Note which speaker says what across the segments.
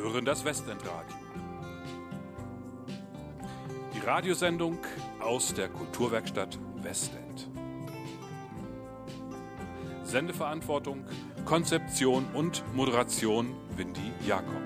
Speaker 1: hören das Westendradio. Die Radiosendung aus der Kulturwerkstatt Westend. Sendeverantwortung, Konzeption und Moderation Windy Jakob.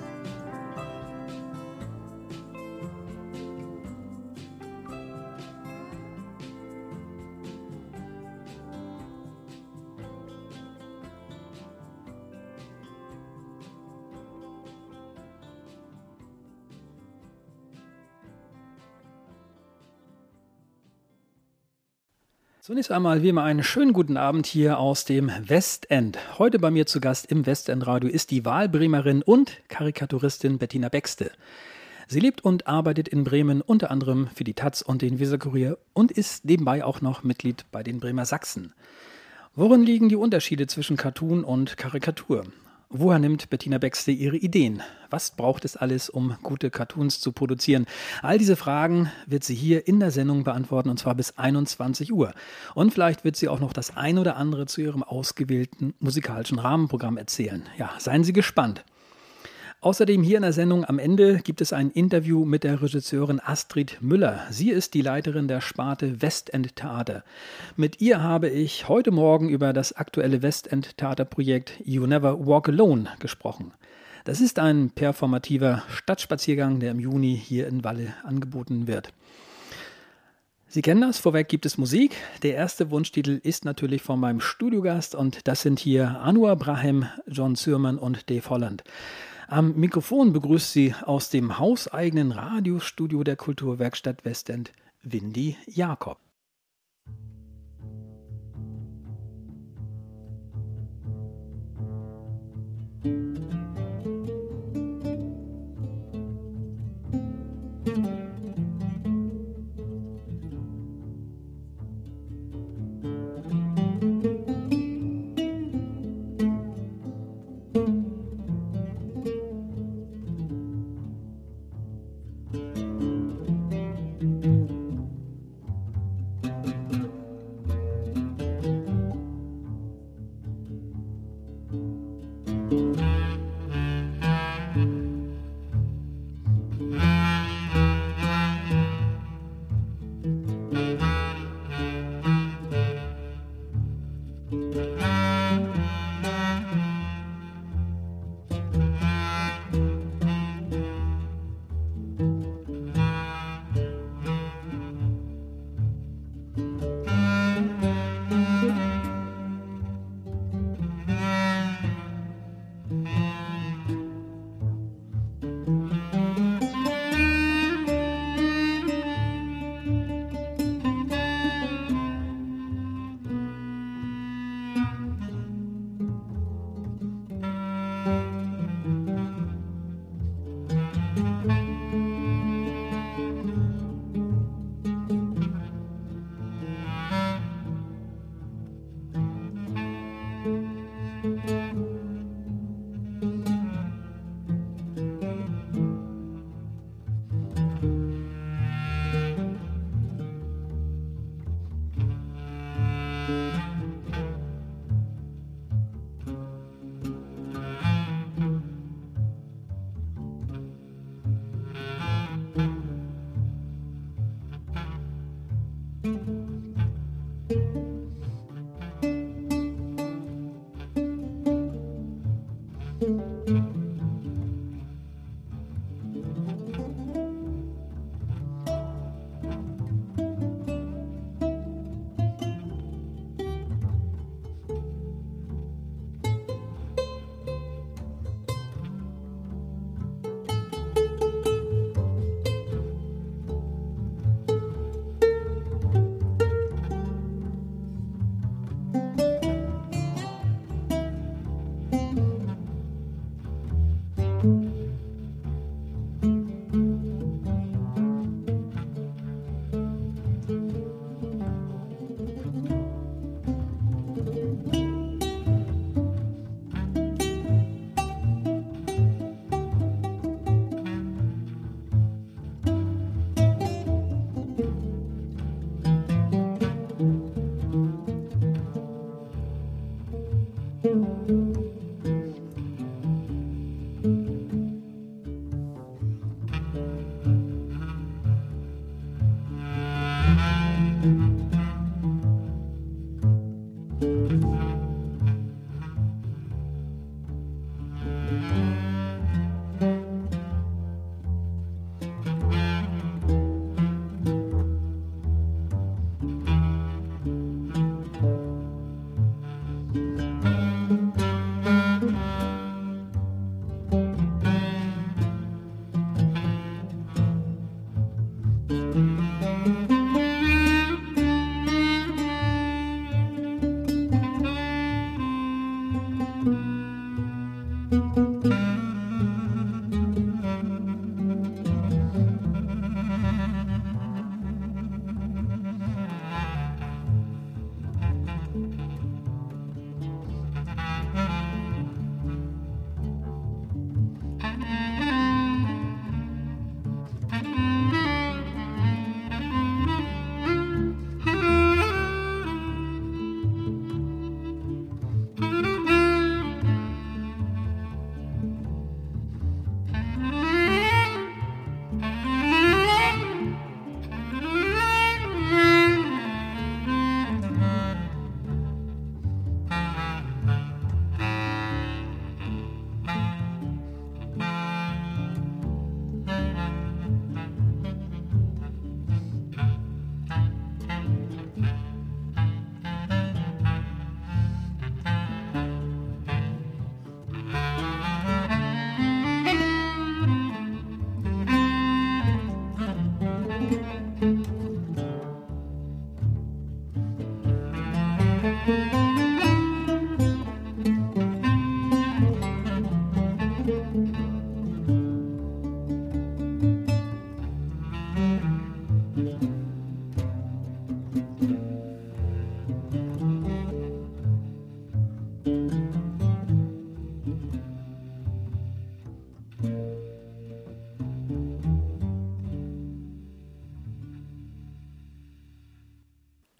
Speaker 2: Zunächst einmal wie immer einen schönen guten Abend hier aus dem Westend. Heute bei mir zu Gast im Westendradio ist die Wahlbremerin und Karikaturistin Bettina Bexte. Sie lebt und arbeitet in Bremen unter anderem für die taz und den Weserkurier und ist nebenbei auch noch Mitglied bei den Bremer Sachsen. Worin liegen die Unterschiede zwischen Cartoon und Karikatur? Woher nimmt Bettina Bexte ihre Ideen? Was braucht es alles, um gute Cartoons zu produzieren? All diese Fragen wird sie hier in der Sendung beantworten, und zwar bis 21 Uhr. Und vielleicht wird sie auch noch das ein oder andere zu ihrem ausgewählten musikalischen Rahmenprogramm erzählen. Ja, seien Sie gespannt. Außerdem hier in der Sendung am Ende gibt es ein Interview mit der Regisseurin Astrid Müller. Sie ist die Leiterin der Sparte Westend Theater. Mit ihr habe ich heute Morgen über das aktuelle Westend Theaterprojekt You Never Walk Alone gesprochen. Das ist ein performativer Stadtspaziergang, der im Juni hier in Walle angeboten wird. Sie kennen das, vorweg gibt es Musik. Der erste Wunschtitel ist natürlich von meinem Studiogast und das sind hier Anwar Brahim, John Zürmann und Dave Holland. Am Mikrofon begrüßt sie aus dem hauseigenen Radiostudio der Kulturwerkstatt Westend Windy Jakob.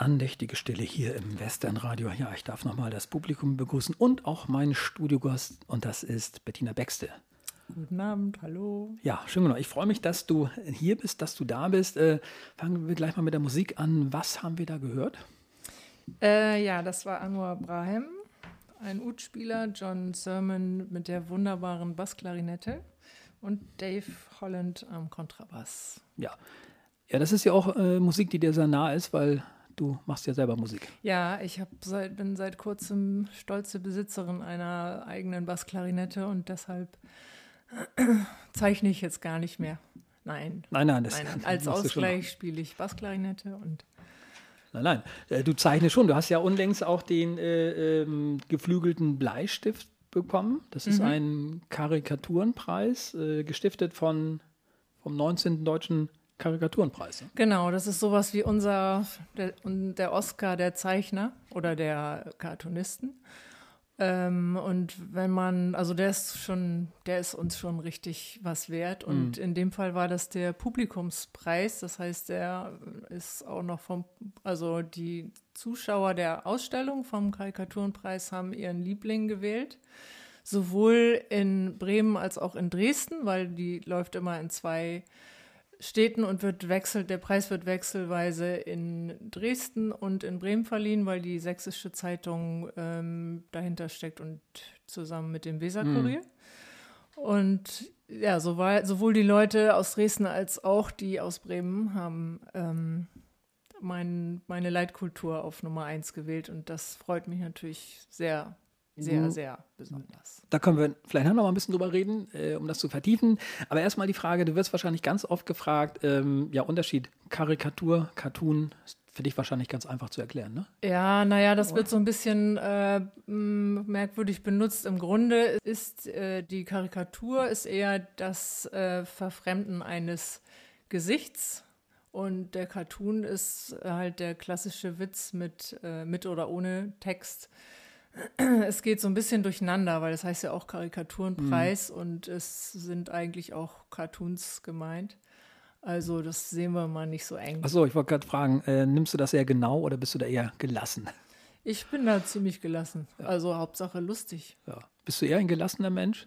Speaker 2: andächtige Stille hier im Westernradio. Ja, ich darf nochmal das Publikum begrüßen und auch meinen Studiogast, und das ist Bettina Bexte.
Speaker 3: Guten Abend, hallo.
Speaker 2: Ja, schön genau. Ich freue mich, dass du hier bist, dass du da bist. Fangen wir gleich mal mit der Musik an. Was haben wir da gehört?
Speaker 3: Ja, das war Anwar Brahim, ein Ud-Spieler, John Sermon mit der wunderbaren Bassklarinette und Dave Holland am Kontrabass.
Speaker 2: Ja, das ist ja auch Musik, die dir sehr nah ist, weil du machst ja selber Musik.
Speaker 3: Ja, ich bin seit kurzem stolze Besitzerin einer eigenen Bassklarinette und deshalb zeichne ich jetzt gar nicht mehr. Nein. Als Ausgleich spiele ich Bassklarinette und
Speaker 2: Nein, du zeichnest schon. Du hast ja unlängst auch den geflügelten Bleistift bekommen. Das ist ein Karikaturenpreis, gestiftet vom 19. Deutschen Karikaturenpreis. Ne?
Speaker 3: Genau, das ist sowas wie der Oscar der Zeichner oder der Cartoonisten. Und wenn man, also der ist uns schon richtig was wert. Und in dem Fall war das der Publikumspreis. Das heißt, der ist auch noch also die Zuschauer der Ausstellung vom Karikaturenpreis haben ihren Liebling gewählt. Sowohl in Bremen als auch in Dresden, weil die läuft immer in 2 Städten und der Preis wird wechselweise in Dresden und in Bremen verliehen, weil die Sächsische Zeitung dahinter steckt und zusammen mit dem Weser-Kurier. Und ja, sowohl die Leute aus Dresden als auch die aus Bremen haben meine Leitkultur auf Nummer 1 gewählt und das freut mich natürlich sehr. Sehr, sehr besonders.
Speaker 2: Da können wir vielleicht noch mal ein bisschen drüber reden, um das zu vertiefen. Aber erstmal die Frage, du wirst wahrscheinlich ganz oft gefragt, Unterschied Karikatur, Cartoon, ist für dich wahrscheinlich ganz einfach zu erklären, ne?
Speaker 3: Ja, naja, das wird so ein bisschen merkwürdig benutzt. Im Grunde ist die Karikatur ist eher das Verfremden eines Gesichts. Und der Cartoon ist halt der klassische Witz mit oder ohne Text. Es geht so ein bisschen durcheinander, weil das heißt ja auch Karikaturenpreis und es sind eigentlich auch Cartoons gemeint. Also das sehen wir mal nicht so eng.
Speaker 2: Achso, ich wollte gerade fragen, nimmst du das eher genau oder bist du da eher gelassen?
Speaker 3: Ich bin da ziemlich gelassen. Ja. Also Hauptsache lustig.
Speaker 2: Ja. Bist du eher ein gelassener Mensch?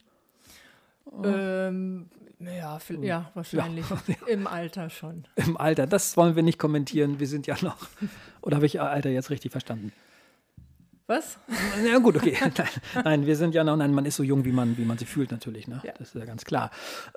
Speaker 3: Ja, wahrscheinlich. Ja. Im Alter schon.
Speaker 2: Im Alter, das wollen wir nicht kommentieren. Wir sind ja noch, oder habe ich Alter jetzt richtig verstanden?
Speaker 3: Was?
Speaker 2: Ja gut, okay. Nein, wir sind ja noch, man ist so jung, wie man sich fühlt natürlich, ne? Ja. Das ist ja ganz klar.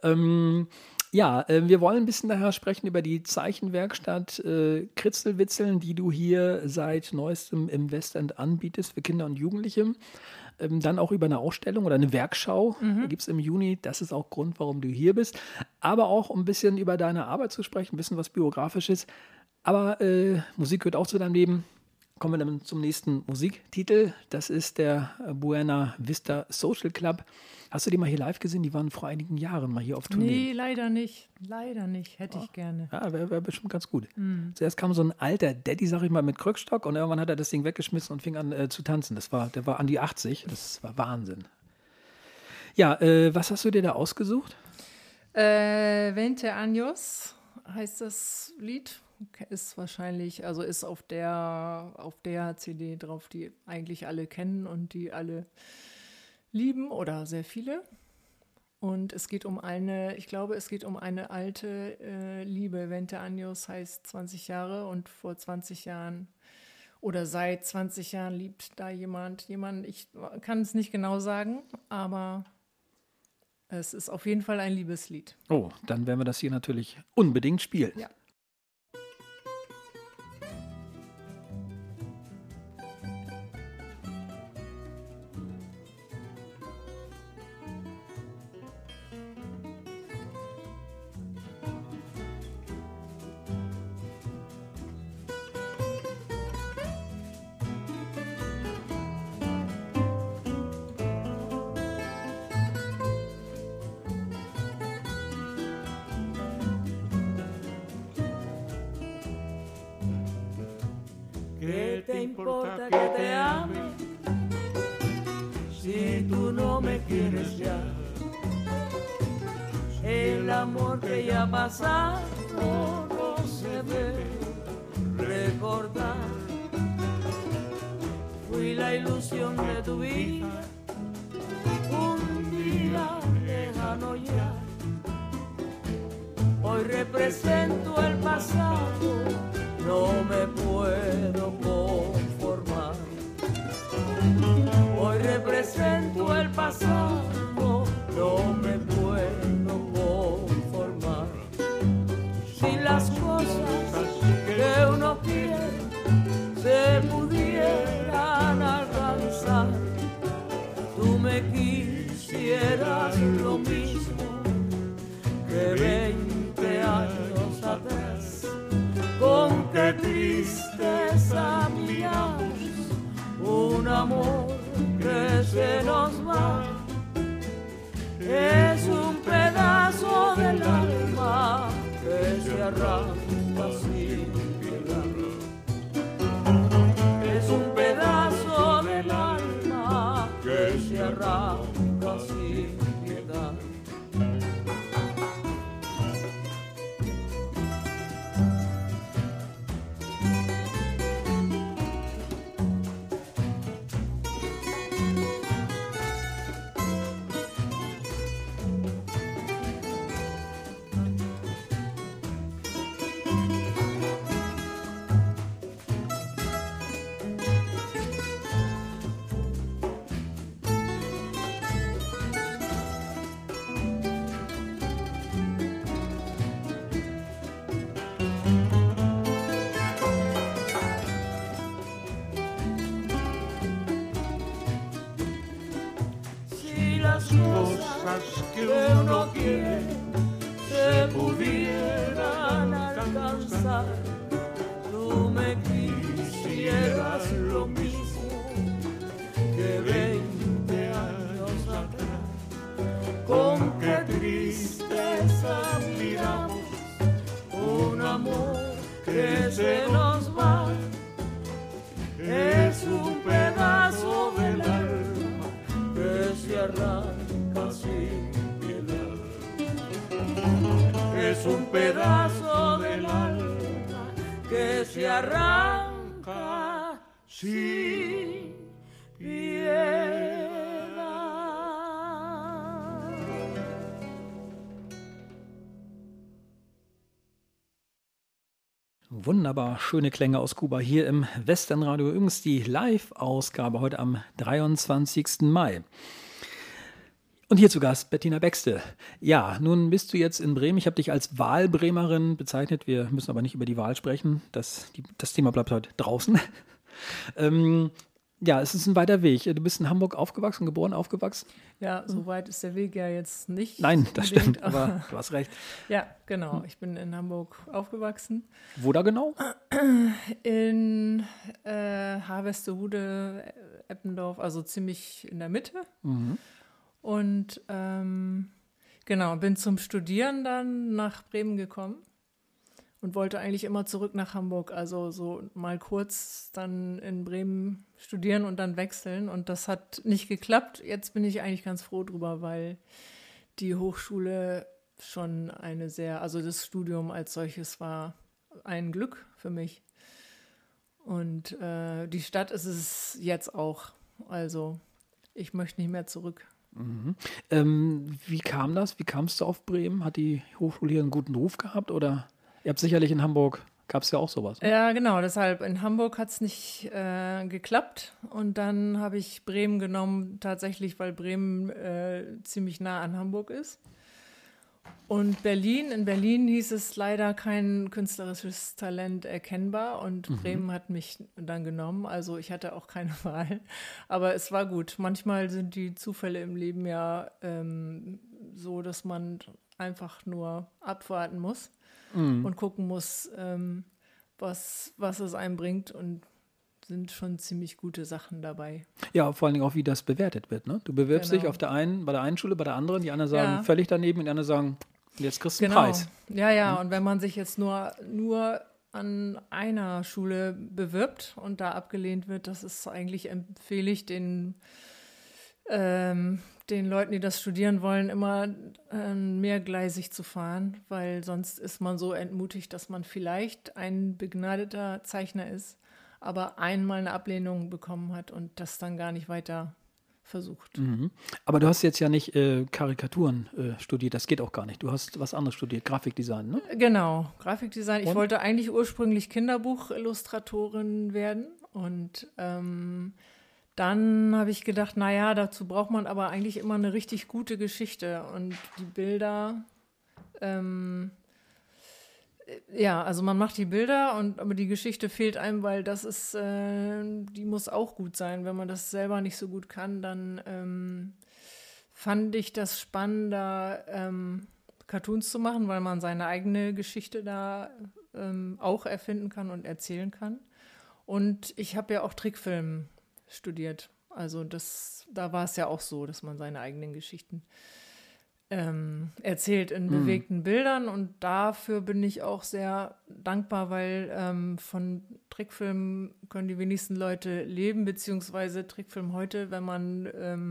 Speaker 2: Wir wollen ein bisschen daher sprechen über die Zeichenwerkstatt Kritzelwitzeln, die du hier seit neuestem im Westend anbietest für Kinder und Jugendliche. Dann auch über eine Ausstellung oder eine Werkschau, gibt es im Juni. Das ist auch Grund, warum du hier bist. Aber auch, um ein bisschen über deine Arbeit zu sprechen, ein bisschen was Biografisches. Aber Musik gehört auch zu deinem Leben. Kommen wir dann zum nächsten Musiktitel. Das ist der Buena Vista Social Club. Hast du die mal hier live gesehen? Die waren vor einigen Jahren mal hier auf Tournee.
Speaker 3: Nee, leider nicht. Hätte ich gerne.
Speaker 2: Ja, wäre bestimmt ganz gut. Zuerst kam so ein alter Daddy, sag ich mal, mit Krückstock und irgendwann hat er das Ding weggeschmissen und fing an zu tanzen. Der war an die 80. Das war Wahnsinn. Ja, was hast du dir da ausgesucht?
Speaker 3: 20 años heißt das Lied. Ist wahrscheinlich, also ist auf der CD drauf, die eigentlich alle kennen und die alle lieben oder sehr viele. Und es geht um eine alte Liebe. 20 años heißt 20 Jahre und vor 20 Jahren oder seit 20 Jahren liebt da jemand, ich kann es nicht genau sagen, aber es ist auf jeden Fall ein Liebeslied.
Speaker 2: Oh, dann werden wir das hier natürlich unbedingt spielen.
Speaker 3: Ja.
Speaker 4: ¿Qué te importa que te ame si tú no me quieres ya? El amor que ya ha pasado no se debe recordar. fui la ilusión de tu vida, un día lejano ya. Hoy represento el pasado, no me puedo conformar. Hoy represento el pasado, no me puedo conformar. Si las cosas que uno quiere se pudieran alcanzar, tú me quisieras lo mismo que 20 años atrás. Con qué tristeza miramos un amor que se nos va. Es un pedazo del alma que se arranca sin piedad. Es un pedazo del alma que se arranca sin piedad. Cosas que uno quiere se pudieran alcanzar, tú me quisieras lo mismo que 20 años atrás. Con qué tristeza miramos un amor que se nos va. Es un pedazo del alma que se arranca sin piedad. Es un pedazo del alma que se arranca sin piedad.
Speaker 2: Wunderbar, schöne Klänge aus Kuba hier im Westernradio. Übrigens die Live-Ausgabe heute am 23. Mai. Und hier zu Gast Bettina Bexte. Ja, nun bist du jetzt in Bremen. Ich habe dich als Wahlbremerin bezeichnet. Wir müssen aber nicht über die Wahl sprechen. Das Thema bleibt heute draußen. Ja, es ist ein weiter Weg. Du bist in Hamburg aufgewachsen, geboren, aufgewachsen?
Speaker 3: Ja, so weit ist der Weg ja jetzt nicht.
Speaker 2: Nein, das stimmt, aber du hast recht.
Speaker 3: Ja, genau. Ich bin in Hamburg aufgewachsen.
Speaker 2: Wo da genau?
Speaker 3: In Harvestehude, Eppendorf, also ziemlich in der Mitte.
Speaker 2: Mhm.
Speaker 3: Und genau, bin zum Studieren dann nach Bremen gekommen und wollte eigentlich immer zurück nach Hamburg, also so mal kurz dann in Bremen studieren und dann wechseln. Und das hat nicht geklappt. Jetzt bin ich eigentlich ganz froh drüber, weil die Hochschule schon also das Studium als solches war ein Glück für mich. Und die Stadt ist es jetzt auch. Also ich möchte nicht mehr zurück.
Speaker 2: Mhm. Wie kam das? Wie kamst du auf Bremen? Hat die Hochschule hier einen guten Ruf gehabt? Oder ihr habt sicherlich in Hamburg, gab es ja auch sowas. Ne?
Speaker 3: Ja, genau. Deshalb in Hamburg hat es nicht geklappt. Und dann habe ich Bremen genommen, tatsächlich, weil Bremen ziemlich nah an Hamburg ist. Und in Berlin hieß es leider kein künstlerisches Talent erkennbar und Bremen hat mich dann genommen, also ich hatte auch keine Wahl, aber es war gut. Manchmal sind die Zufälle im Leben ja so, dass man einfach nur abwarten muss und gucken muss, was es einem bringt, und sind schon ziemlich gute Sachen dabei.
Speaker 2: Ja, vor allen Dingen auch, wie das bewertet wird. Ne? Du bewirbst dich bei der einen Schule, bei der anderen, die anderen sagen völlig daneben, die anderen sagen, jetzt kriegst du einen Preis.
Speaker 3: Ja, und wenn man sich jetzt nur an einer Schule bewirbt und da abgelehnt wird, das ist eigentlich, empfehle ich den Leuten, die das studieren wollen, immer mehrgleisig zu fahren, weil sonst ist man so entmutigt, dass man vielleicht ein begnadeter Zeichner ist, aber einmal eine Ablehnung bekommen hat und das dann gar nicht weiter versucht.
Speaker 2: Aber du hast jetzt ja nicht Karikaturen studiert, das geht auch gar nicht. Du hast was anderes studiert, Grafikdesign, ne?
Speaker 3: Genau, Grafikdesign. Ich
Speaker 2: Und?
Speaker 3: wollte eigentlich ursprünglich Kinderbuchillustratorin werden und dann habe ich gedacht, naja, dazu braucht man aber eigentlich immer eine richtig gute Geschichte und die Bilder, ja, also man macht die Bilder aber die Geschichte fehlt einem, weil das ist, die muss auch gut sein. Wenn man das selber nicht so gut kann, dann fand ich das spannender, Cartoons zu machen, weil man seine eigene Geschichte da auch erfinden kann und erzählen kann. Und ich habe ja auch Trickfilm studiert. Also da war es ja auch so, dass man seine eigenen Geschichten erzählt in bewegten Bildern und dafür bin ich auch sehr dankbar, weil von Trickfilmen können die wenigsten Leute leben, beziehungsweise Trickfilm heute, wenn man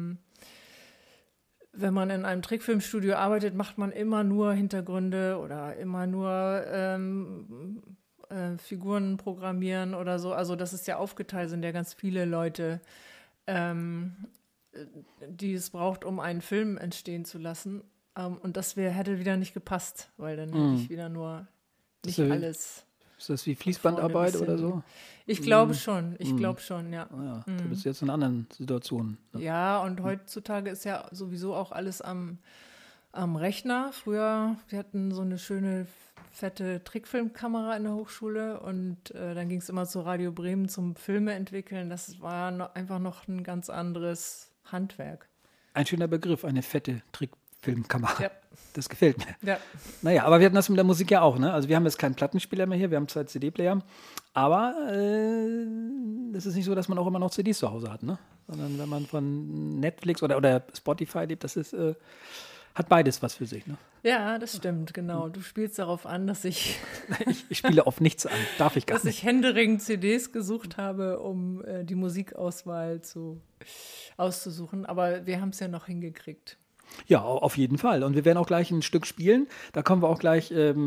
Speaker 3: in einem Trickfilmstudio arbeitet, macht man immer nur Hintergründe oder immer nur Figuren programmieren oder so. Also das ist ja aufgeteilt, sind ja ganz viele Leute, die es braucht, um einen Film entstehen zu lassen. Und das hätte wieder nicht gepasst, weil dann hätte ich wieder nur nicht alles.
Speaker 2: Ist das wie Fließbandarbeit
Speaker 3: vorne
Speaker 2: oder so?
Speaker 3: Ich glaube schon, ja.
Speaker 2: Ja, du bist jetzt in anderen Situationen. Ne?
Speaker 3: Ja, und heutzutage ist ja sowieso auch alles am Rechner. Früher, wir hatten so eine schöne, fette Trickfilmkamera in der Hochschule und dann ging es immer zu Radio Bremen zum Filme entwickeln. Das war einfach noch ein ganz anderes Handwerk.
Speaker 2: Ein schöner Begriff, eine fette Trickfilmkamera.
Speaker 3: Ja.
Speaker 2: Das gefällt mir.
Speaker 3: Ja.
Speaker 2: Naja, aber wir hatten das mit der Musik ja auch, ne? Also wir haben jetzt keinen Plattenspieler mehr hier, wir haben 2 CD-Player, aber es ist nicht so, dass man auch immer noch CDs zu Hause hat, ne? Sondern wenn man von Netflix oder Spotify lebt, das ist, hat beides was für sich, ne?
Speaker 3: Ja, das stimmt, genau. Du spielst darauf an, dass ich
Speaker 2: Ich spiele auf nichts an, darf ich gar
Speaker 3: dass
Speaker 2: nicht.
Speaker 3: ich händeringend CDs gesucht habe, um die Musikauswahl auszusuchen. Aber wir haben es ja noch hingekriegt.
Speaker 2: Ja, auf jeden Fall. Und wir werden auch gleich ein Stück spielen. Da kommen wir auch gleich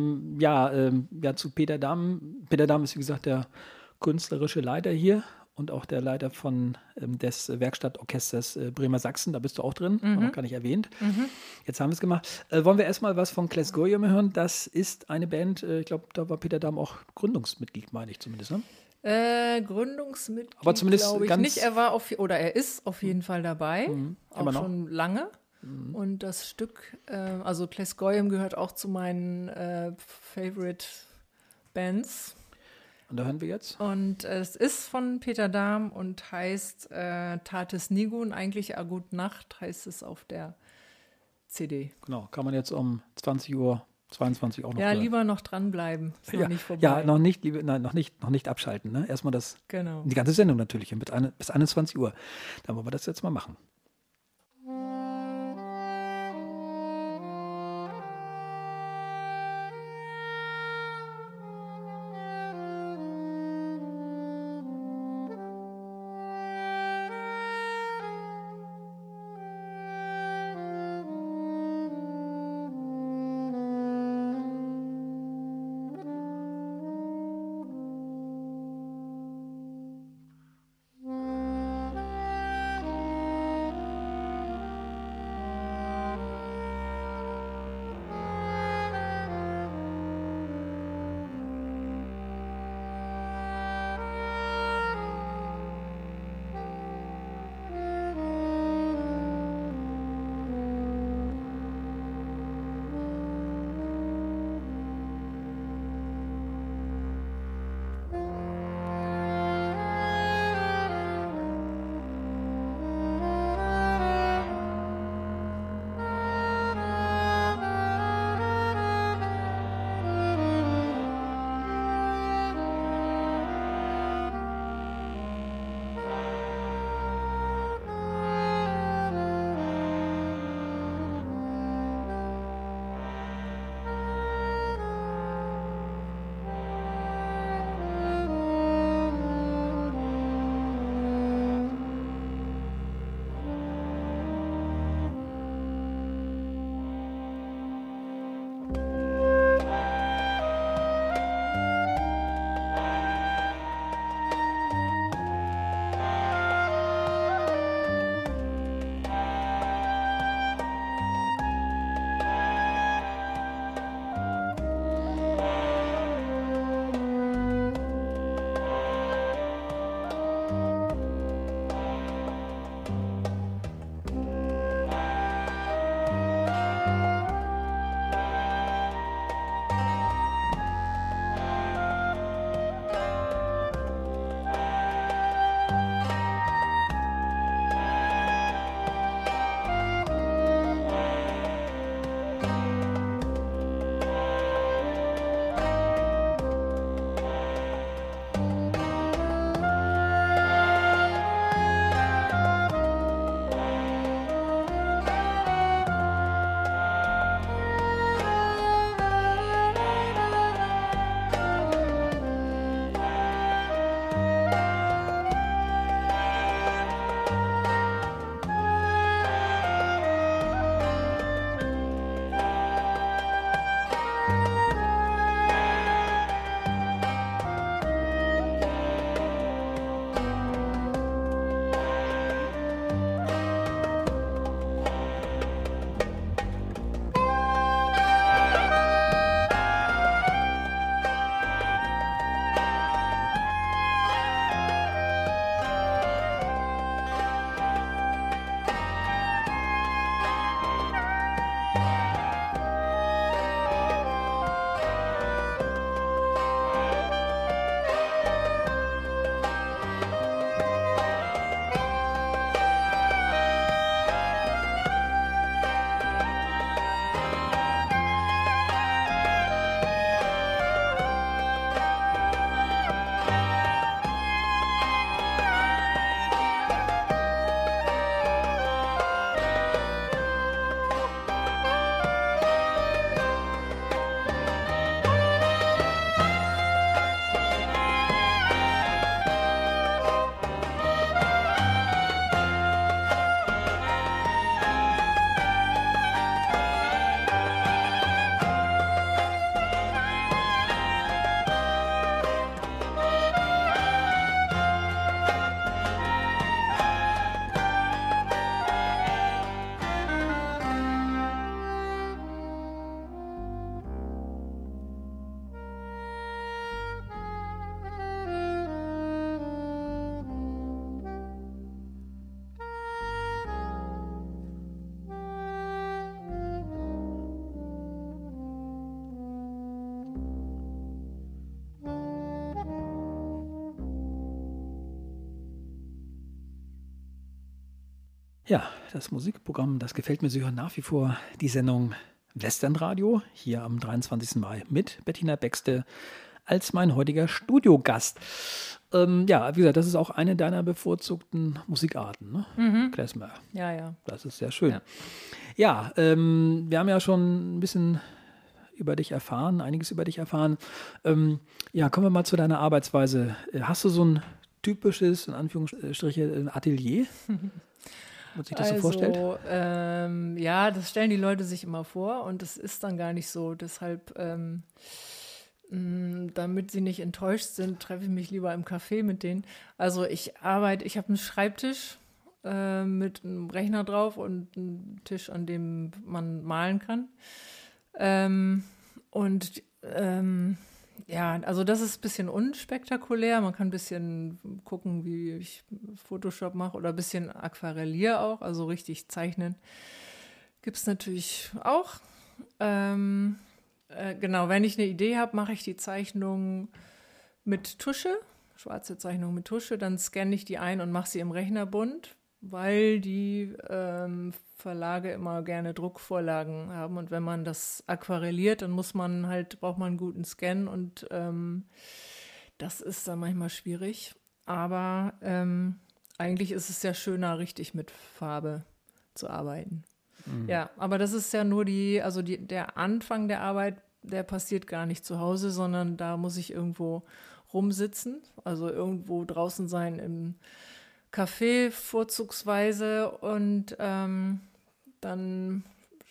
Speaker 2: zu Peter Dahm. Peter Dahm ist, wie gesagt, der künstlerische Leiter hier und auch der Leiter des Werkstattorchesters Bremer Sachsen. Da bist du auch drin, war noch gar nicht erwähnt. Jetzt haben wir es gemacht. Wollen wir erstmal was von Claes Goyim hören? Das ist eine Band, ich glaube, da war Peter Dahm auch Gründungsmitglied, meine ich zumindest, ne?
Speaker 3: Gründungsmitglied,
Speaker 2: Aber zumindest
Speaker 3: glaube ich
Speaker 2: ganz-
Speaker 3: nicht. Er ist auf jeden Fall dabei, auch
Speaker 2: Immer noch?
Speaker 3: schon lange. Und das Stück, also Claes Goyim gehört auch zu meinen Favorite Bands.
Speaker 2: Und da hören wir jetzt.
Speaker 3: Und es ist von Peter Dahm und heißt Tates Nigun, eigentlich A Gut Nacht heißt es auf der CD.
Speaker 2: Genau, kann man jetzt um 20:22 Uhr auch noch
Speaker 3: Ja,
Speaker 2: hören.
Speaker 3: lieber noch dranbleiben, ist noch
Speaker 2: Ja,
Speaker 3: nicht vorbei.
Speaker 2: ja, noch nicht abschalten. Ne? Erstmal
Speaker 3: Genau.
Speaker 2: die ganze Sendung natürlich, bis 21 Uhr. Dann wollen wir das jetzt mal machen. Ja, das Musikprogramm, das gefällt mir. Sie hören nach wie vor die Sendung Westernradio hier am 23. Mai mit Bettina Bexte als mein heutiger Studiogast. Ja, wie gesagt, das ist auch eine deiner bevorzugten Musikarten, ne? Klezmer.
Speaker 3: Ja.
Speaker 2: Das ist sehr schön.
Speaker 3: Ja.
Speaker 2: Ja, wir haben ja schon ein bisschen einiges über dich erfahren. Ja, kommen wir mal zu deiner Arbeitsweise. Hast du so ein typisches, in Anführungsstriche, Atelier? Muss ich das so vorstellen?
Speaker 3: Ja, das stellen die Leute sich immer vor und das ist dann gar nicht so. Deshalb, damit sie nicht enttäuscht sind, treffe ich mich lieber im Café mit denen. Also ich habe einen Schreibtisch mit einem Rechner drauf und einen Tisch, an dem man malen kann. Ja, also das ist ein bisschen unspektakulär. Man kann ein bisschen gucken, wie ich Photoshop mache oder ein bisschen aquarelliere auch, also richtig zeichnen. Gibt es natürlich auch. Genau, wenn ich eine Idee habe, mache ich die Zeichnung mit Tusche, schwarze Zeichnung mit Tusche, dann scanne ich die ein und mache sie im Rechner bunt, weil die Verlage immer gerne Druckvorlagen haben und wenn man das aquarelliert, dann braucht man einen guten Scan und das ist dann manchmal schwierig, aber eigentlich ist es ja schöner, richtig mit Farbe zu arbeiten. Ja, aber das ist ja nur der Anfang der Arbeit, der passiert gar nicht zu Hause, sondern da muss ich irgendwo rumsitzen, also irgendwo draußen sein im Café vorzugsweise und dann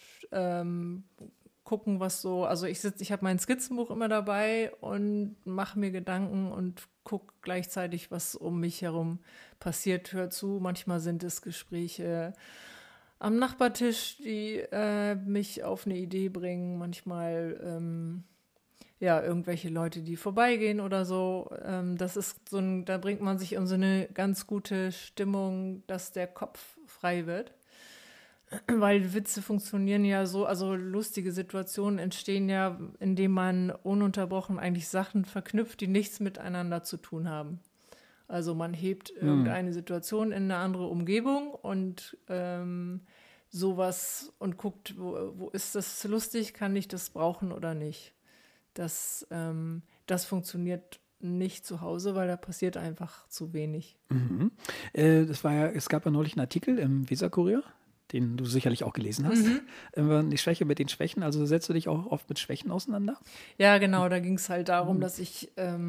Speaker 3: gucken, was so, also ich habe mein Skizzenbuch immer dabei und mache mir Gedanken und gucke gleichzeitig, was um mich herum passiert, hör zu. Manchmal sind es Gespräche am Nachbartisch, die mich auf eine Idee bringen, manchmal irgendwelche Leute, die vorbeigehen oder so. Das ist da bringt man sich in so eine ganz gute Stimmung, dass der Kopf frei wird. Weil Witze funktionieren ja so, also lustige Situationen entstehen ja, indem man ununterbrochen eigentlich Sachen verknüpft, die nichts miteinander zu tun haben. Also man hebt irgendeine Situation in eine andere Umgebung und sowas und guckt, wo ist das lustig, kann ich das brauchen oder nicht. Das funktioniert nicht zu Hause, weil da passiert einfach zu wenig.
Speaker 2: Mhm. Es gab ja neulich einen Artikel im Weser-Kurier, den du sicherlich auch gelesen hast. Die Schwäche mit den Schwächen, also setzt du dich auch oft mit Schwächen auseinander?
Speaker 3: Ja, genau, da ging es halt darum, dass ich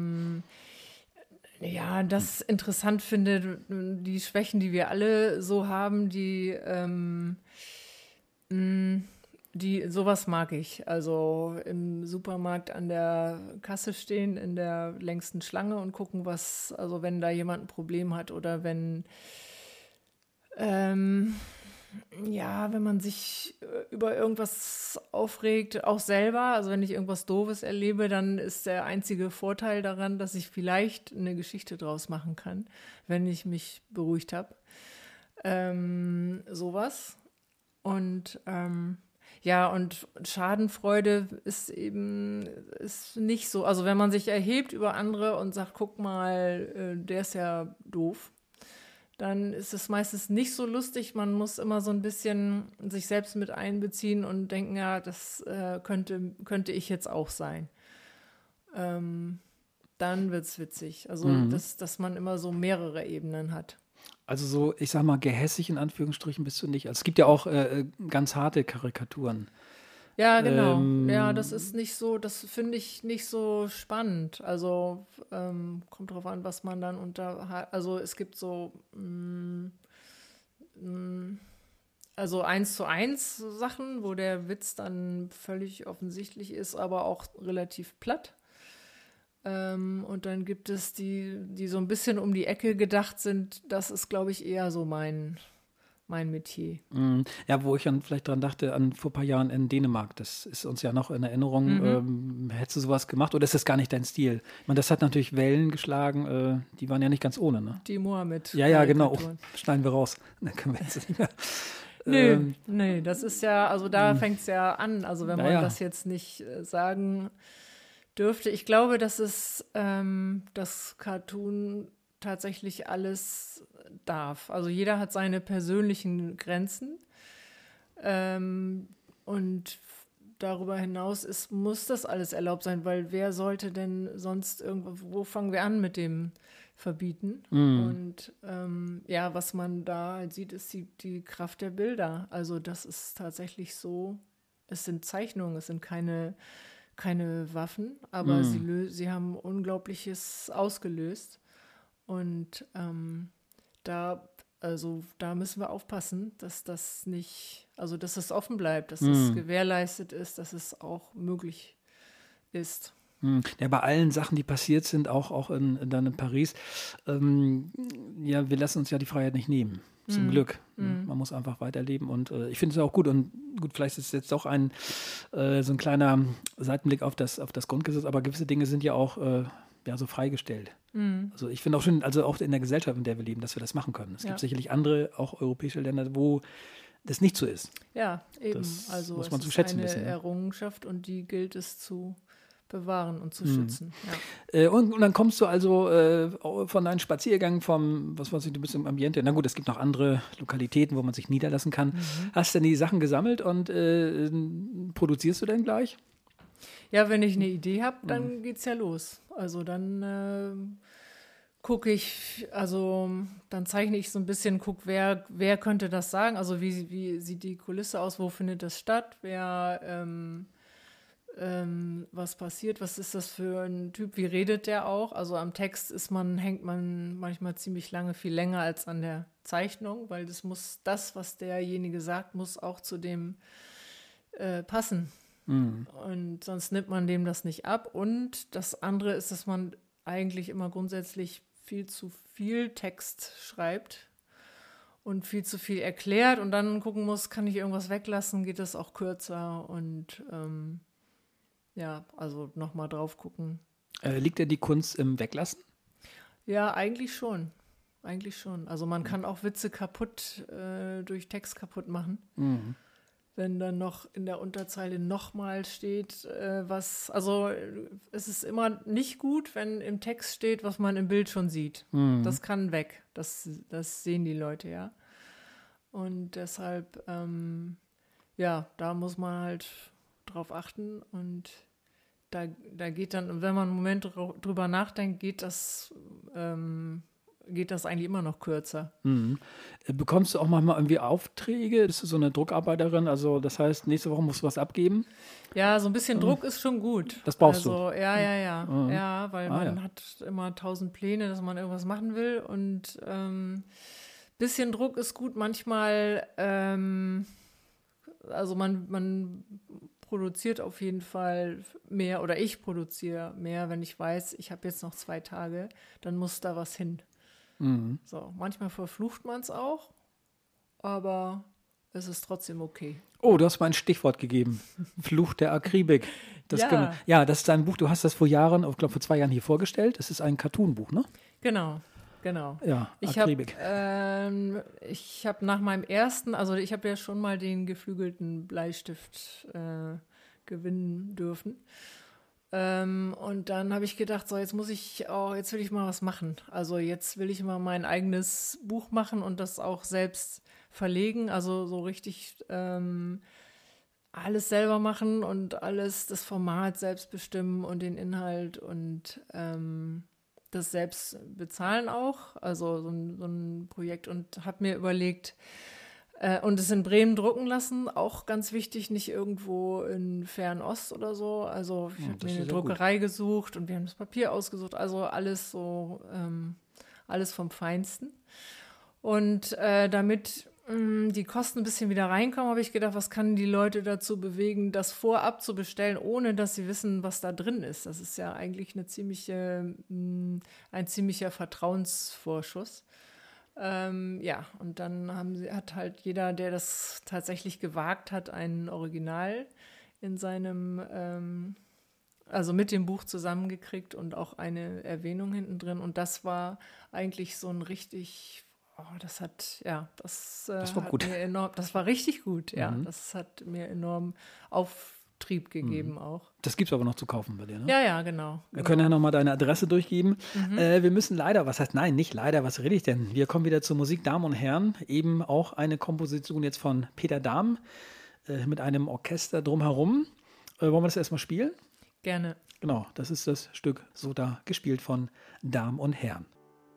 Speaker 3: das interessant finde, die Schwächen, die wir alle so haben, sowas mag ich. Also im Supermarkt an der Kasse stehen, in der längsten Schlange und gucken, also wenn da jemand ein Problem hat oder wenn man sich über irgendwas aufregt, auch selber, also wenn ich irgendwas Doofes erlebe, dann ist der einzige Vorteil daran, dass ich vielleicht eine Geschichte draus machen kann, wenn ich mich beruhigt habe. Sowas. Und und Schadenfreude ist nicht so. Also wenn man sich erhebt über andere und sagt, guck mal, der ist ja doof, dann ist es meistens nicht so lustig. Man muss immer so ein bisschen sich selbst mit einbeziehen und denken, ja, das könnte ich jetzt auch sein. Dann wird's witzig. Also, dass man immer so mehrere Ebenen hat.
Speaker 2: Also so, ich sag mal, gehässig in Anführungsstrichen bist du nicht. Also es gibt ja auch ganz harte Karikaturen.
Speaker 3: Ja, genau. Ja, das ist nicht so, das finde ich nicht so spannend. Also kommt drauf an, was man dann also es gibt so also 1:1 Sachen, wo der Witz dann völlig offensichtlich ist, aber auch relativ platt. Und dann gibt es die so ein bisschen um die Ecke gedacht sind. Das ist, glaube ich, eher so mein Metier.
Speaker 2: Ja, wo ich dann vielleicht dran dachte, vor ein paar Jahren in Dänemark, das ist uns ja noch in Erinnerung. Hättest du sowas gemacht oder ist das gar nicht dein Stil? Ich meine, das hat natürlich Wellen geschlagen, die waren ja nicht ganz ohne, ne?
Speaker 3: Die Mohammed.
Speaker 2: Ja, genau. Schneiden wir raus. Dann können wir jetzt nicht mehr.
Speaker 3: Nee, das ist ja, also da fängt es ja an. Also wenn man das jetzt nicht sagen dürfte. Ich glaube, dass das Cartoon tatsächlich alles darf. Also jeder hat seine persönlichen Grenzen. Und darüber hinaus muss das alles erlaubt sein, weil wer sollte denn sonst wo fangen wir an mit dem Verbieten? Und was man da halt sieht, ist die Kraft der Bilder. Also das ist tatsächlich so, es sind Zeichnungen, es sind keine Waffen, aber sie haben Unglaubliches ausgelöst. Und da müssen wir aufpassen, dass das nicht, also dass es offen bleibt, dass es gewährleistet ist, dass es auch möglich ist.
Speaker 2: Ja, bei allen Sachen, die passiert sind, auch dann in Paris, wir lassen uns ja die Freiheit nicht nehmen. Zum Glück. Man muss einfach weiterleben und ich finde es auch gut. Und gut, vielleicht ist es jetzt doch so ein kleiner Seitenblick auf das Grundgesetz, aber gewisse Dinge sind ja auch so freigestellt. Also ich finde auch schön, also auch in der Gesellschaft, in der wir leben, dass wir das machen können. Es gibt sicherlich andere, auch europäische Länder, wo das nicht so ist.
Speaker 3: Ja, eben.
Speaker 2: Das
Speaker 3: also
Speaker 2: muss man
Speaker 3: es
Speaker 2: zu
Speaker 3: ist
Speaker 2: schätzen
Speaker 3: eine
Speaker 2: wissen, ne?
Speaker 3: Errungenschaft und die gilt es zu bewahren und zu schützen.
Speaker 2: Und dann kommst du also von deinen Spaziergängen du bist im Ambiente. Na gut, es gibt noch andere Lokalitäten, wo man sich niederlassen kann. Hast du denn die Sachen gesammelt und produzierst du denn gleich?
Speaker 3: Ja, wenn ich eine Idee habe, dann geht's ja los. Also dann gucke ich, also dann zeichne ich so ein bisschen, wer könnte das sagen? Also wie sieht die Kulisse aus? Wo findet das statt? Was passiert? Was ist das für ein Typ? Wie redet der auch? Also am Text hängt man manchmal ziemlich lange, viel länger als an der Zeichnung, weil das, was derjenige sagt, muss auch zu dem passen. Und sonst nimmt man dem das nicht ab. Und das andere ist, dass man eigentlich immer grundsätzlich viel zu viel Text schreibt und viel zu viel erklärt und dann gucken muss, kann ich irgendwas weglassen, geht das auch kürzer und also nochmal drauf gucken.
Speaker 2: Liegt denn die Kunst im Weglassen?
Speaker 3: Ja, eigentlich schon. Also man kann auch Witze durch Text kaputt machen. Wenn dann noch in der Unterzeile nochmal steht, also es ist immer nicht gut, wenn im Text steht, was man im Bild schon sieht. Das kann weg. Das sehen die Leute, ja. Und deshalb, da muss man halt drauf achten und da geht dann, wenn man einen Moment drüber nachdenkt, geht das eigentlich immer noch kürzer.
Speaker 2: Bekommst du auch manchmal irgendwie Aufträge? Bist du so eine Druckarbeiterin? Also das heißt, nächste Woche musst du was abgeben?
Speaker 3: Ja, so ein bisschen Druck ist schon gut.
Speaker 2: Das brauchst du?
Speaker 3: Ja. Ja, weil man hat immer 1000 Pläne, dass man irgendwas machen will und bisschen Druck ist gut. Manchmal, also man produziert auf jeden Fall mehr oder ich produziere mehr, wenn ich weiß, ich habe jetzt noch 2 Tage, dann muss da was hin. So, manchmal verflucht man es auch, aber es ist trotzdem okay.
Speaker 2: Oh, du hast mal ein Stichwort gegeben. Fluch der Akribik. Das ist ein Buch, du hast das vor 2 Jahren hier vorgestellt. Das ist ein Cartoon-Buch, ne?
Speaker 3: Genau.
Speaker 2: Ja,
Speaker 3: ich
Speaker 2: Akribik.
Speaker 3: Ich habe nach meinem ersten, also ich habe ja schon mal den geflügelten Bleistift gewinnen dürfen. Und dann habe ich gedacht, so jetzt will ich mal was machen. Also jetzt will ich mal mein eigenes Buch machen und das auch selbst verlegen, also so richtig alles selber machen und das Format selbst bestimmen und den Inhalt und das selbst bezahlen auch, also so ein Projekt und habe mir überlegt, und es in Bremen drucken lassen, auch ganz wichtig, nicht irgendwo in Fernost oder so. Also ich habe mir eine Druckerei gesucht und wir haben das Papier ausgesucht. Also alles so, alles vom Feinsten. Und damit die Kosten ein bisschen wieder reinkommen, habe ich gedacht, was kann die Leute dazu bewegen, das vorab zu bestellen, ohne dass sie wissen, was da drin ist. Das ist ja eigentlich ein ziemlicher Vertrauensvorschuss. Und dann hat halt jeder, der das tatsächlich gewagt hat, ein Original in seinem, also mit dem Buch zusammengekriegt und auch eine Erwähnung hinten drin. Und das war eigentlich so ein richtig, das war gut. Mir enorm, das war richtig gut, ja. Das hat mir enorm Trieb gegeben auch.
Speaker 2: Das gibt es aber noch zu kaufen bei dir, ne?
Speaker 3: Ja, genau.
Speaker 2: Wir können ja nochmal deine Adresse durchgeben. Wir müssen leider, was heißt nein, nicht leider, was rede ich denn? Wir kommen wieder zur Musik, Damen und Herren. Eben auch eine Komposition jetzt von Peter Dahm mit einem Orchester drumherum. Wollen wir das erstmal spielen?
Speaker 3: Gerne.
Speaker 2: Genau, das ist das Stück so da gespielt von Damen und Herren.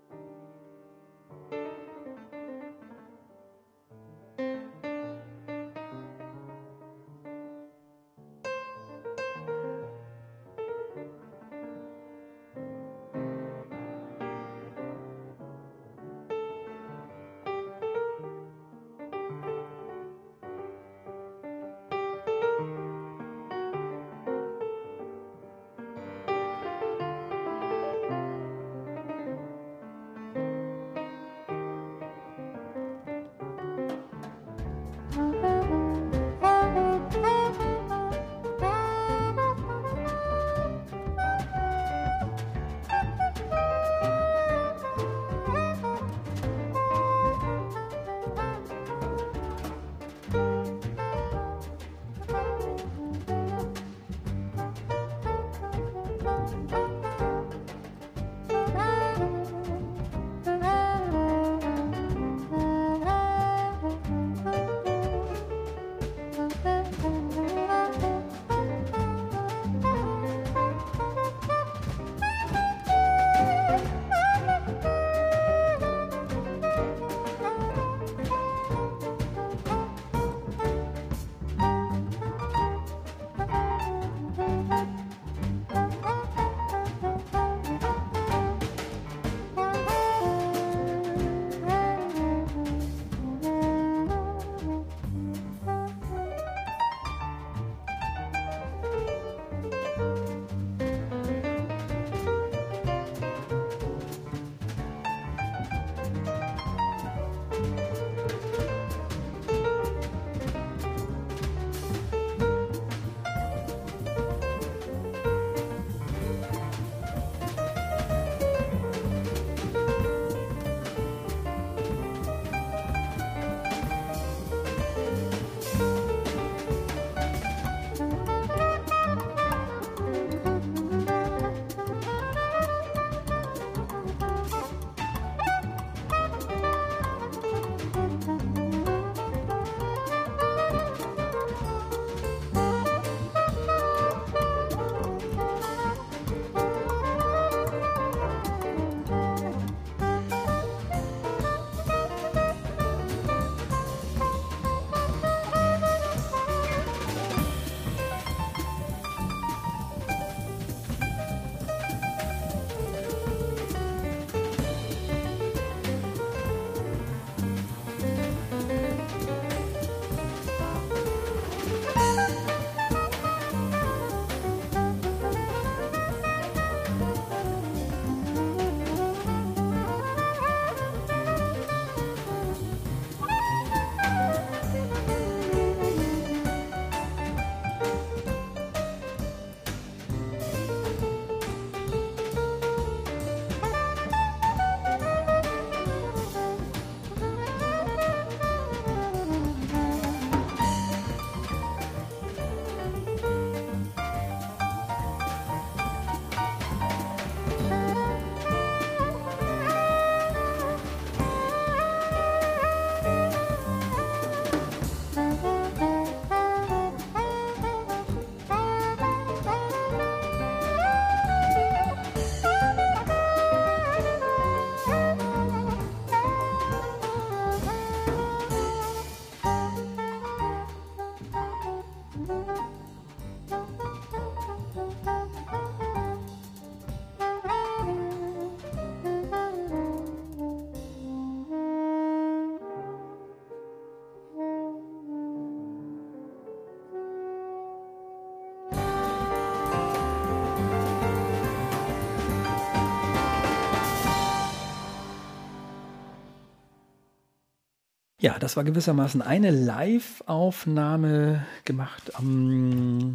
Speaker 2: Ja, das war gewissermaßen eine Live-Aufnahme gemacht am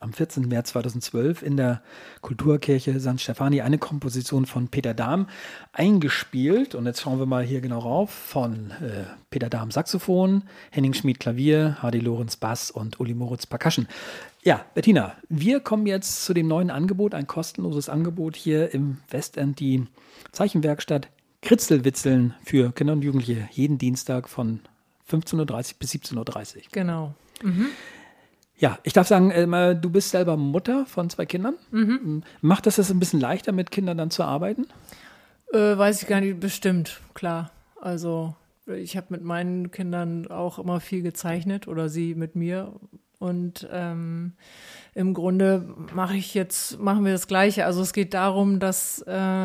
Speaker 2: am 14. März 2012 in der Kulturkirche St. Stefani eine Komposition von Peter Dahm eingespielt. Und jetzt schauen wir mal hier genau rauf. Von Peter Dahm Saxophon, Henning Schmid Klavier, Hardy Lorenz Bass und Uli Moritz Percussion. Ja, Bettina, wir kommen jetzt zu dem neuen Angebot, ein kostenloses Angebot hier im Westend, die Zeichenwerkstatt Kritzelwitzeln für Kinder und Jugendliche, jeden Dienstag von 15.30 Uhr bis 17.30 Uhr.
Speaker 3: Genau.
Speaker 2: Ja, ich darf sagen, du bist selber Mutter von 2 Kindern. Macht das ein bisschen leichter, mit Kindern dann zu arbeiten?
Speaker 3: Weiß ich gar nicht, bestimmt, klar. Also ich habe mit meinen Kindern auch immer viel gezeichnet oder sie mit mir. Und im Grunde machen wir das Gleiche. Also es geht darum, dass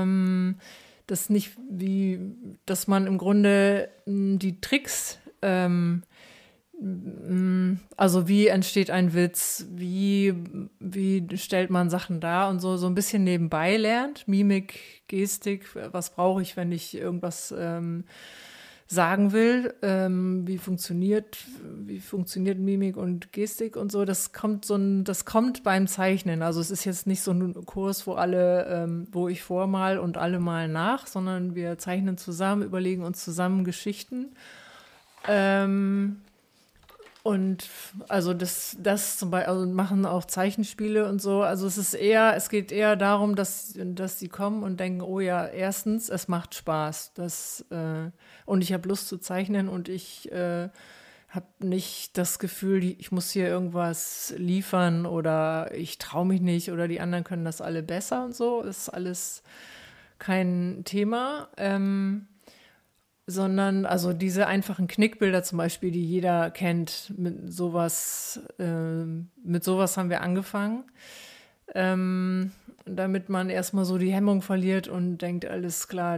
Speaker 3: dass man im Grunde die Tricks, also wie entsteht ein Witz, wie stellt man Sachen dar und so ein bisschen nebenbei lernt. Mimik, Gestik, was brauche ich, wenn ich irgendwas sagen will, wie funktioniert Mimik und Gestik und so. Das kommt beim Zeichnen. Also es ist jetzt nicht so ein Kurs, wo ich vormal und alle mal nach, sondern wir zeichnen zusammen, überlegen uns zusammen Geschichten. Und also das zum Beispiel, also machen auch Zeichenspiele und so. Also es geht eher darum, dass sie kommen und denken, oh ja, erstens, es macht Spaß. Und ich habe Lust zu zeichnen und ich habe nicht das Gefühl, ich muss hier irgendwas liefern oder ich traue mich nicht oder die anderen können das alle besser und so. Das ist alles kein Thema. Sondern also diese einfachen Knickbilder zum Beispiel, die jeder kennt, mit sowas haben wir angefangen, damit man erstmal so die Hemmung verliert und denkt, alles klar,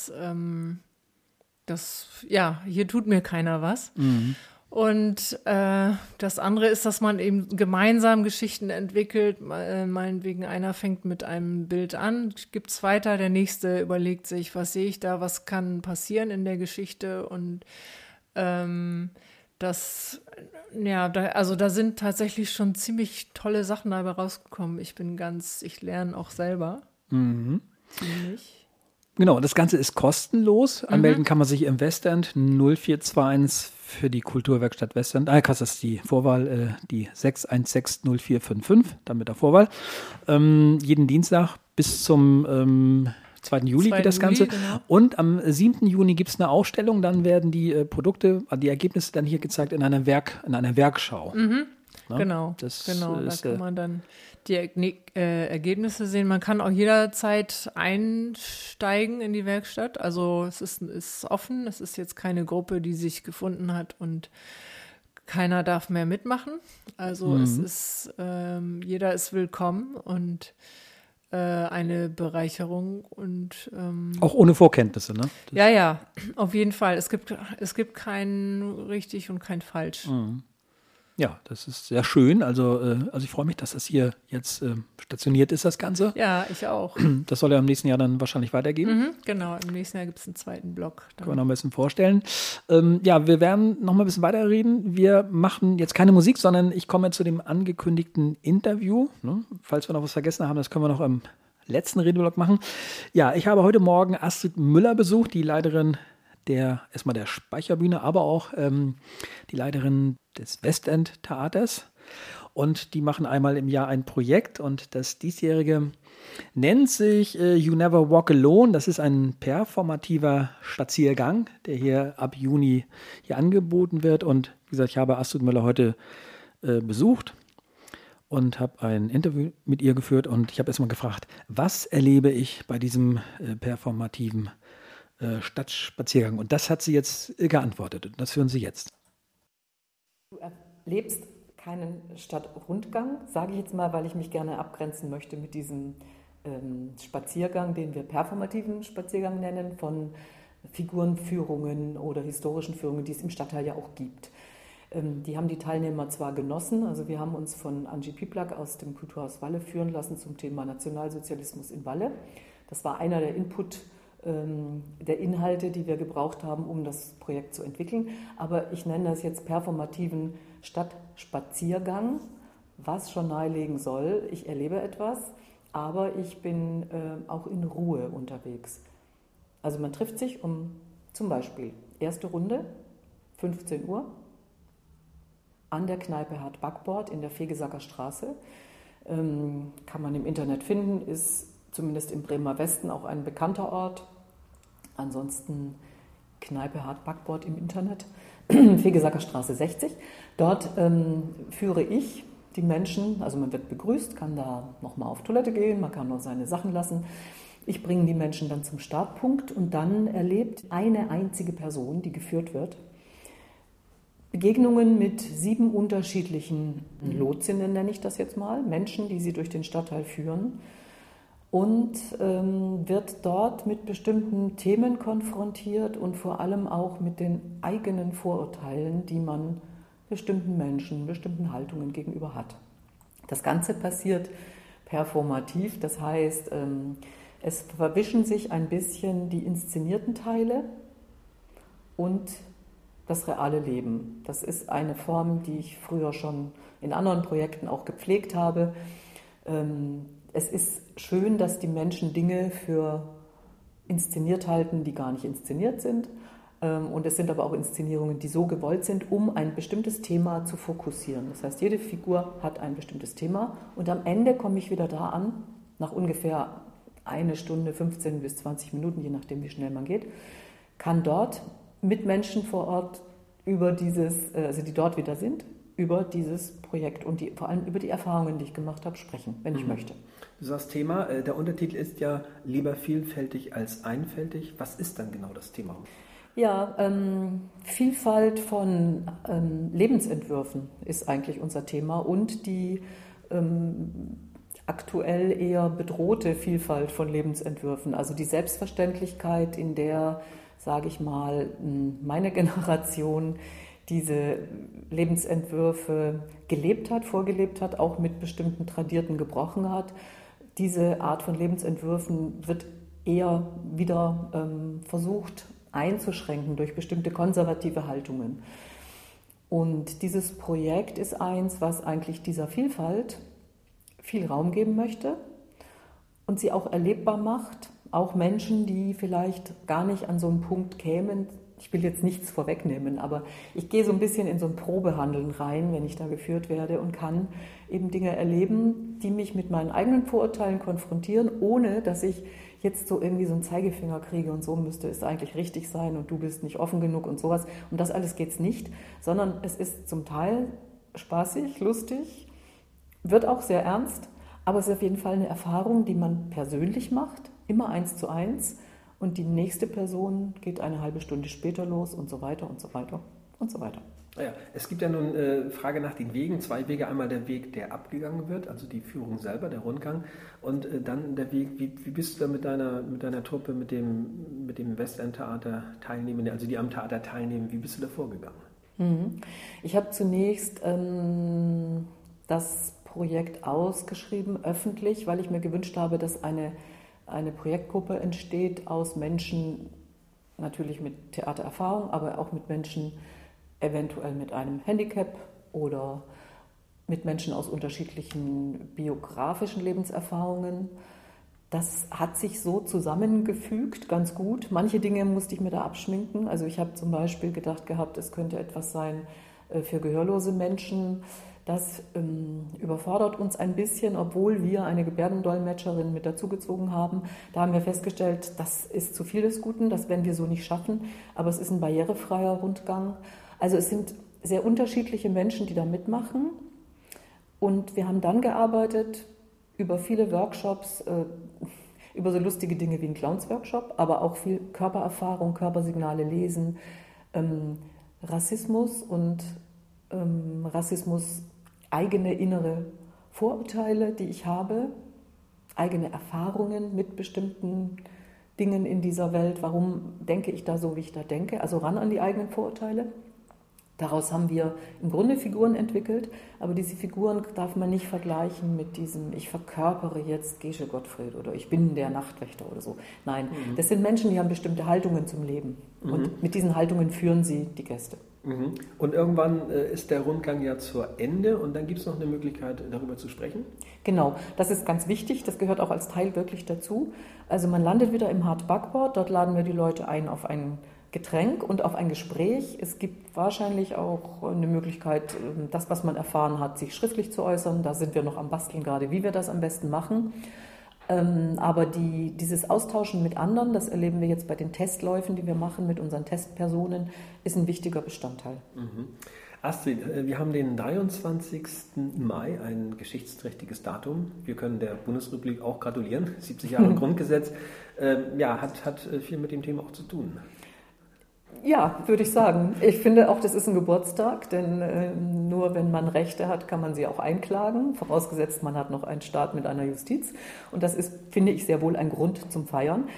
Speaker 3: hier tut mir keiner was. Und das andere ist, dass man eben gemeinsam Geschichten entwickelt. Meinetwegen einer fängt mit einem Bild an, gibt es weiter, der nächste überlegt sich, was sehe ich da, was kann passieren in der Geschichte. Und da sind tatsächlich schon ziemlich tolle Sachen dabei rausgekommen. Ich lerne auch selber. Ziemlich.
Speaker 2: Genau, das Ganze ist kostenlos. Anmelden kann man sich im Westend 0421 für die Kulturwerkstatt Westend. Das ist die Vorwahl, die 6160455, dann mit der Vorwahl. Jeden Dienstag bis zum 2. Juli geht das Ganze. Genau. Und am 7. Juni gibt es eine Ausstellung, dann werden die die Ergebnisse dann hier gezeigt in einer Werkschau.
Speaker 3: Na, genau, da kann man dann die Ergebnisse sehen. Man kann auch jederzeit einsteigen in die Werkstatt. Also es ist offen, es ist jetzt keine Gruppe, die sich gefunden hat und keiner darf mehr mitmachen. Also es ist, jeder ist willkommen und eine Bereicherung und
Speaker 2: auch ohne Vorkenntnisse, ne?
Speaker 3: Ja, auf jeden Fall. Es gibt kein richtig und kein falsch.
Speaker 2: Ja, das ist sehr schön. Also ich freue mich, dass das hier jetzt stationiert ist, das Ganze.
Speaker 3: Ja, ich auch.
Speaker 2: Das soll ja im nächsten Jahr dann wahrscheinlich weitergehen.
Speaker 3: Genau, im nächsten Jahr gibt es einen zweiten Block.
Speaker 2: Können wir noch ein bisschen vorstellen. Wir werden noch mal ein bisschen weiterreden. Wir machen jetzt keine Musik, sondern ich komme zu dem angekündigten Interview. Ne? Falls wir noch was vergessen haben, das können wir noch im letzten Redeblock machen. Ja, ich habe heute Morgen Astrid Müller besucht, die Leiterin erstmal der Speicherbühne, aber auch die Leiterin des Westend-Theaters. Und die machen einmal im Jahr ein Projekt und das diesjährige nennt sich You Never Walk Alone. Das ist ein performativer Spaziergang, der hier ab Juni hier angeboten wird. Und wie gesagt, ich habe Astrid Müller heute besucht und habe ein Interview mit ihr geführt. Und ich habe erstmal gefragt, was erlebe ich bei diesem performativen Stadtspaziergang? Und das hat sie jetzt geantwortet. Und das hören Sie jetzt.
Speaker 5: Du erlebst keinen Stadtrundgang, sage ich jetzt mal, weil ich mich gerne abgrenzen möchte mit diesem Spaziergang, den wir performativen Spaziergang nennen, von Figurenführungen oder historischen Führungen, die es im Stadtteil ja auch gibt. Die haben die Teilnehmer zwar genossen, also wir haben uns von Angie Piplak aus dem Kulturhaus Walle führen lassen zum Thema Nationalsozialismus in Walle. Das war einer der der Inhalte, die wir gebraucht haben, um das Projekt zu entwickeln. Aber ich nenne das jetzt performativen Stadtspaziergang, was schon nahelegen soll, ich erlebe etwas, aber ich bin auch in Ruhe unterwegs. Also man trifft sich um zum Beispiel erste Runde, 15 Uhr, an der Kneipe Hart Backbord in der Fegesacker Straße. Kann man im Internet finden, ist zumindest im Bremer Westen auch ein bekannter Ort. Ansonsten Kneipe Hart Backbord im Internet, Fegesacker Straße 60. Dort führe ich die Menschen, also man wird begrüßt, kann da nochmal auf Toilette gehen, man kann noch seine Sachen lassen. Ich bringe die Menschen dann zum Startpunkt und dann erlebt eine einzige Person, die geführt wird, Begegnungen mit 7 unterschiedlichen Lotsinnen, nenne ich das jetzt mal, Menschen, die sie durch den Stadtteil führen, und wird dort mit bestimmten Themen konfrontiert und vor allem auch mit den eigenen Vorurteilen, die man bestimmten Menschen, bestimmten Haltungen gegenüber hat. Das Ganze passiert performativ, das heißt, es verwischen sich ein bisschen die inszenierten Teile und das reale Leben. Das ist eine Form, die ich früher schon in anderen Projekten auch gepflegt habe. Es ist schön, dass die Menschen Dinge für inszeniert halten, die gar nicht inszeniert sind. Und es sind aber auch Inszenierungen, die so gewollt sind, um ein bestimmtes Thema zu fokussieren. Das heißt, jede Figur hat ein bestimmtes Thema und am Ende komme ich wieder da an, nach ungefähr 1 Stunde, 15 bis 20 Minuten, je nachdem, wie schnell man geht, kann dort mit Menschen vor Ort über dieses, also die dort wieder sind, über dieses Projekt und vor allem über die Erfahrungen, die ich gemacht habe, sprechen, wenn ich möchte.
Speaker 2: Du sagst Thema, der Untertitel ist ja lieber vielfältig als einfältig. Was ist dann genau das Thema?
Speaker 5: Ja, Vielfalt von Lebensentwürfen ist eigentlich unser Thema und die aktuell eher bedrohte Vielfalt von Lebensentwürfen, also die Selbstverständlichkeit, in der, sage ich mal, meine Generation diese Lebensentwürfe gelebt hat, vorgelebt hat, auch mit bestimmten Tradierten gebrochen hat. Diese Art von Lebensentwürfen wird eher wieder versucht einzuschränken durch bestimmte konservative Haltungen. Und dieses Projekt ist eins, was eigentlich dieser Vielfalt viel Raum geben möchte und sie auch erlebbar macht, auch Menschen, die vielleicht gar nicht an so einen Punkt kämen. Ich will jetzt nichts vorwegnehmen, aber ich gehe so ein bisschen in so ein Probehandeln rein, wenn ich da geführt werde und kann eben Dinge erleben, die mich mit meinen eigenen Vorurteilen konfrontieren, ohne dass ich jetzt so irgendwie so einen Zeigefinger kriege und so müsste es eigentlich richtig sein und du bist nicht offen genug und sowas. Um das alles geht es nicht, sondern es ist zum Teil spaßig, lustig, wird auch sehr ernst, aber es ist auf jeden Fall eine Erfahrung, die man persönlich macht, immer 1:1 und die nächste Person geht eine halbe Stunde später los und so weiter und so weiter und so weiter.
Speaker 2: Ja, es gibt ja nun Frage nach den Wegen, 2 Wege, einmal der Weg, der abgegangen wird, also die Führung selber, der Rundgang und dann der Weg, wie bist du da mit deiner Truppe, mit dem Westend-Theater Teilnehmenden, also die am Theater teilnehmen, wie bist du da vorgegangen?
Speaker 5: Ich habe zunächst das Projekt ausgeschrieben, öffentlich, weil ich mir gewünscht habe, dass eine Projektgruppe entsteht aus Menschen, natürlich mit Theatererfahrung, aber auch mit Menschen eventuell mit einem Handicap oder mit Menschen aus unterschiedlichen biografischen Lebenserfahrungen. Das hat sich so zusammengefügt, ganz gut. Manche Dinge musste ich mir da abschminken. Also ich habe zum Beispiel gedacht gehabt, es könnte etwas sein für gehörlose Menschen. Das überfordert uns ein bisschen, obwohl wir eine Gebärdendolmetscherin mit dazugezogen haben. Da haben wir festgestellt, das ist zu viel des Guten, das werden wir so nicht schaffen. Aber es ist ein barrierefreier Rundgang. Also es sind sehr unterschiedliche Menschen, die da mitmachen. Und wir haben dann gearbeitet über viele Workshops, über so lustige Dinge wie ein Clowns-Workshop, aber auch viel Körpererfahrung, Körpersignale lesen, Rassismus und Rassismus, eigene innere Vorurteile, die ich habe, eigene Erfahrungen mit bestimmten Dingen in dieser Welt. Warum denke ich da so, wie ich da denke? Also ran an die eigenen Vorurteile. Daraus haben wir im Grunde Figuren entwickelt, aber diese Figuren darf man nicht vergleichen mit diesem, ich verkörpere jetzt Gesche Gottfried oder ich bin der Nachtwächter oder so. Nein, das sind Menschen, die haben bestimmte Haltungen zum Leben und mit diesen Haltungen führen sie die Gäste.
Speaker 2: Und irgendwann ist der Rundgang ja zu Ende und dann gibt es noch eine Möglichkeit, darüber zu sprechen?
Speaker 5: Genau, das ist ganz wichtig, das gehört auch als Teil wirklich dazu. Also man landet wieder im Hart Backboard, dort laden wir die Leute ein auf ein Getränk und auf ein Gespräch. Es gibt wahrscheinlich auch eine Möglichkeit, das, was man erfahren hat, sich schriftlich zu äußern. Da sind wir noch am Basteln gerade, wie wir das am besten machen. Aber dieses Austauschen mit anderen, das erleben wir jetzt bei den Testläufen, die wir machen mit unseren Testpersonen, ist ein wichtiger Bestandteil.
Speaker 2: Astrid, wir haben den 23. Mai, ein geschichtsträchtiges Datum. Wir können der Bundesrepublik auch gratulieren. 70 Jahre Grundgesetz. Hat viel mit dem Thema auch zu tun.
Speaker 5: Ja, würde ich sagen. Ich finde auch, das ist ein Geburtstag, denn nur wenn man Rechte hat, kann man sie auch einklagen, vorausgesetzt man hat noch einen Staat mit einer Justiz. Und das ist, finde ich, sehr wohl ein Grund zum Feiern.